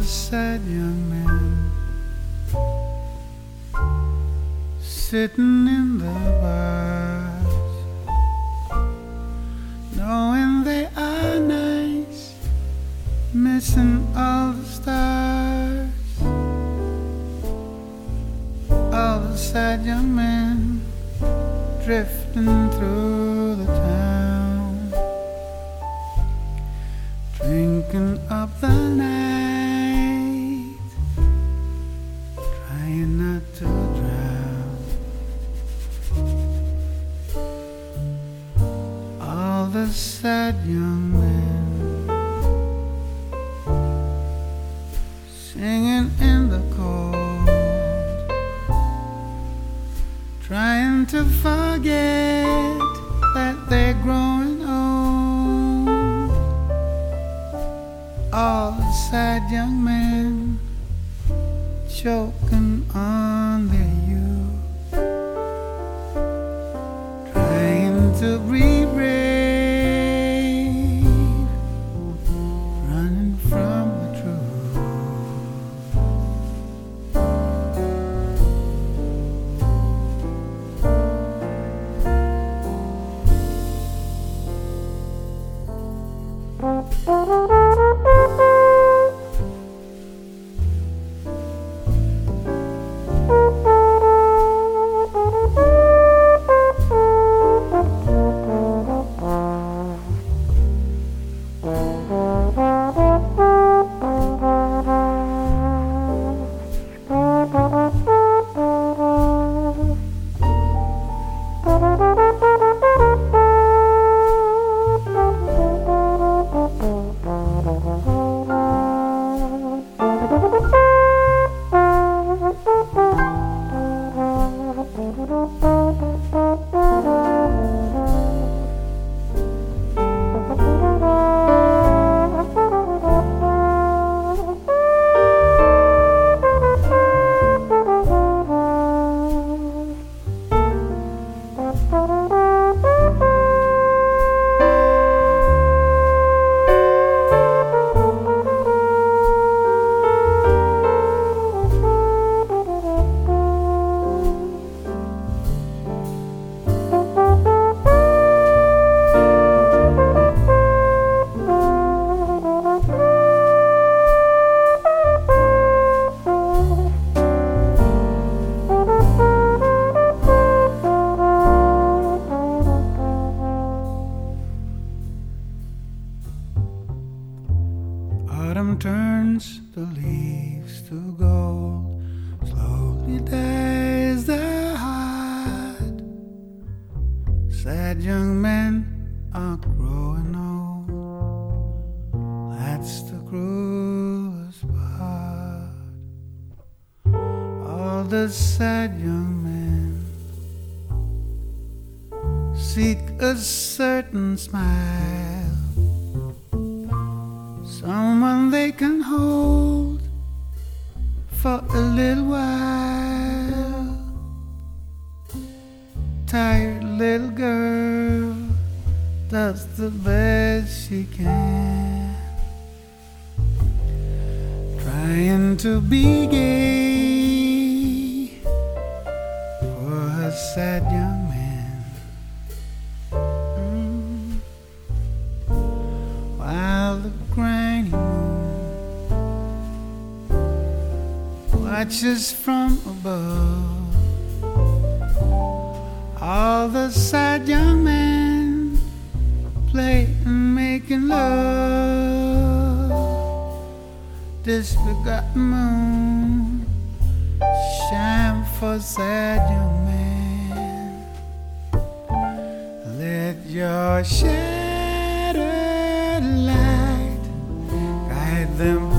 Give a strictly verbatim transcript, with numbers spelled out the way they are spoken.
sad young men sitting in the bars, knowing they are nice, missing all the stars. All the sad young men drifting through the town, drinking up the night, trying not to drown. All the sad young men singing in the cold, trying to forget that they're growing old. All the sad young men choking on their youth, trying to be brave, running from the truth. Autumn turns the leaves to gold, slowly dies the heart. Sad young men are growing old, that's the cruelest part. All the sad young men seek a certain smile, someone they can hold for a little while. Tired little girl does the best she can, trying to be gay for her sad young man. Mm. While the granny moon watches from above, all the sad young men play and making love. This forgotten moon shine for sad young men. Let your shattered light guide them